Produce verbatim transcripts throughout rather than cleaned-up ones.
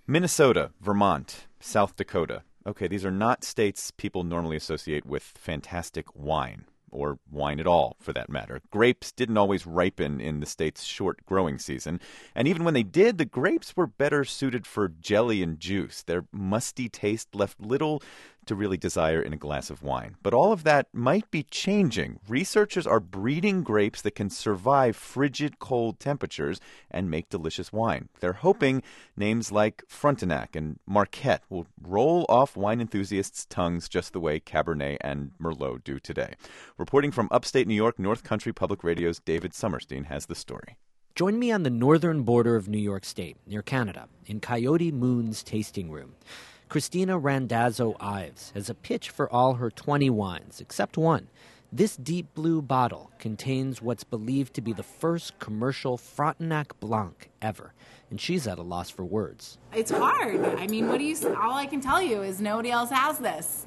Minnesota, Vermont, South Dakota. Okay, these are not states people normally associate with fantastic wine, or wine at all, for that matter. Grapes didn't always ripen in the state's short growing season, and even when they did, the grapes were better suited for jelly and juice. Their musty taste left little to really desire in a glass of wine. But all of that might be changing. Researchers are breeding grapes that can survive frigid cold temperatures and make delicious wine. They're hoping names like Frontenac and Marquette will roll off wine enthusiasts' tongues just the way Cabernet and Merlot do today. Reporting from upstate New York, North Country Public Radio's David Summerstein has the story. Join me on the northern border of New York State, near Canada, in Coyote Moon's tasting room. Christina Randazzo Ives has a pitch for all her twenty wines, except one. This deep blue bottle contains what's believed to be the first commercial Frontenac Blanc ever, and she's at a loss for words. It's hard. I mean, what do you? All I can tell you is nobody else has this.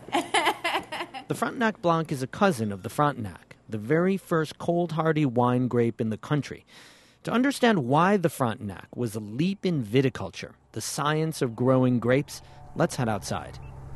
The Frontenac Blanc is a cousin of the Frontenac, the very first cold hardy wine grape in the country. To understand why the Frontenac was a leap in viticulture, the science of growing grapes, let's head outside.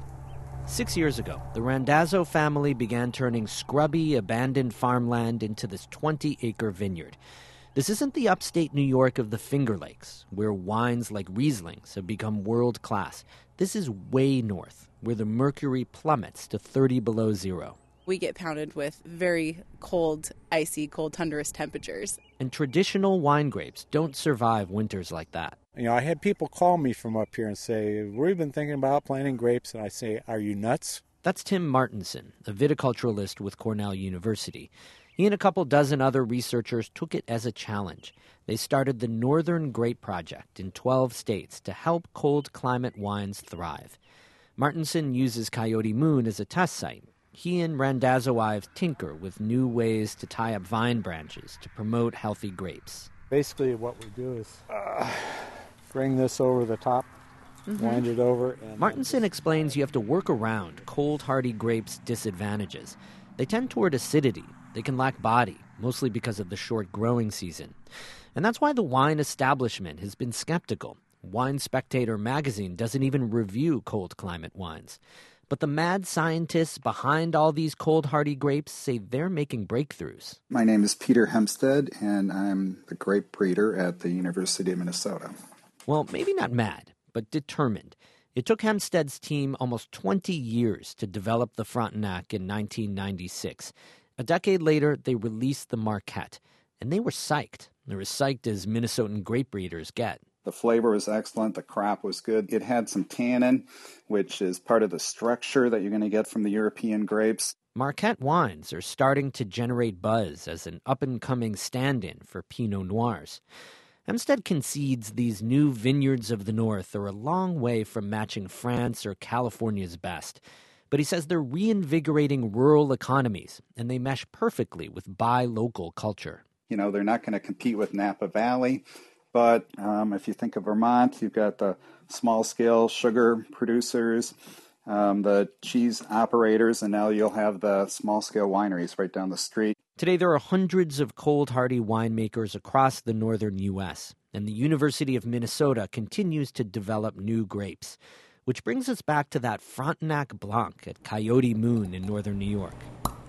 Six years ago, the Randazzo family began turning scrubby, abandoned farmland into this twenty-acre vineyard. This isn't the upstate New York of the Finger Lakes, where wines like Rieslings have become world-class. This is way north, where the mercury plummets to thirty below zero. We get pounded with very cold, icy, cold, tundrous temperatures. And traditional wine grapes don't survive winters like that. You know, I had people call me from up here and say, we've been thinking about planting grapes. And I say, are you nuts? That's Tim Martinson, a viticulturalist with Cornell University. He and a couple dozen other researchers took it as a challenge. They started the Northern Grape Project in twelve states to help cold climate wines thrive. Martinson uses Coyote Moon as a test site. He and Randazzo Ives tinker with new ways to tie up vine branches to promote healthy grapes. Basically what we do is uh, bring this over the top, mm-hmm. wind it over. And Martinson explains you have to work around cold hardy grapes' disadvantages. They tend toward acidity. They can lack body, mostly because of the short growing season. And that's why the wine establishment has been skeptical. Wine Spectator magazine doesn't even review cold climate wines. But the mad scientists behind all these cold hardy grapes say they're making breakthroughs. My name is Peter Hempstead, and I'm the grape breeder at the University of Minnesota. Well, maybe not mad, but determined. It took Hempstead's team almost twenty years to develop the Frontenac in nineteen ninety-six. A decade later, they released the Marquette, and they were psyched. They're as psyched as Minnesotan grape breeders get. The flavor was excellent. The crop was good. It had some tannin, which is part of the structure that you're going to get from the European grapes. Marquette wines are starting to generate buzz as an up-and-coming stand-in for Pinot Noirs. Hempstead concedes these new vineyards of the North are a long way from matching France or California's best. But he says they're reinvigorating rural economies, and they mesh perfectly with buy local culture. You know, they're not going to compete with Napa Valley. But um, if you think of Vermont, you've got the small-scale sugar producers, um, the cheese operators, and now you'll have the small-scale wineries right down the street. Today, there are hundreds of cold-hardy winemakers across the northern U S, and the University of Minnesota continues to develop new grapes, which brings us back to that Frontenac Blanc at Coyote Moon in northern New York.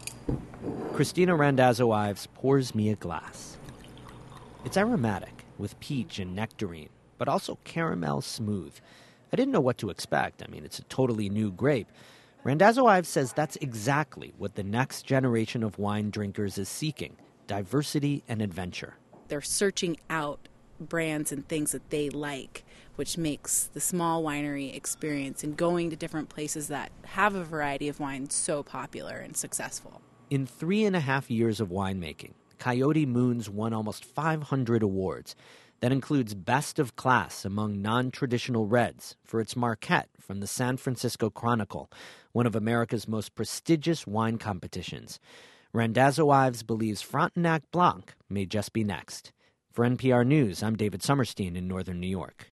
Christina Randazzo Ives pours me a glass. It's aromatic, with peach and nectarine, but also caramel smooth. I didn't know what to expect. I mean, it's a totally new grape. Randazzo Ives says that's exactly what the next generation of wine drinkers is seeking, diversity and adventure. They're searching out brands and things that they like, which makes the small winery experience and going to different places that have a variety of wines so popular and successful. In three and a half years of winemaking, Coyote Moon's won almost five hundred awards. That includes Best of Class among non-traditional reds for its Marquette from the San Francisco Chronicle, one of America's most prestigious wine competitions. Randazzo Ives believes Frontenac Blanc may just be next. For N P R News, I'm David Summerstein in northern New York.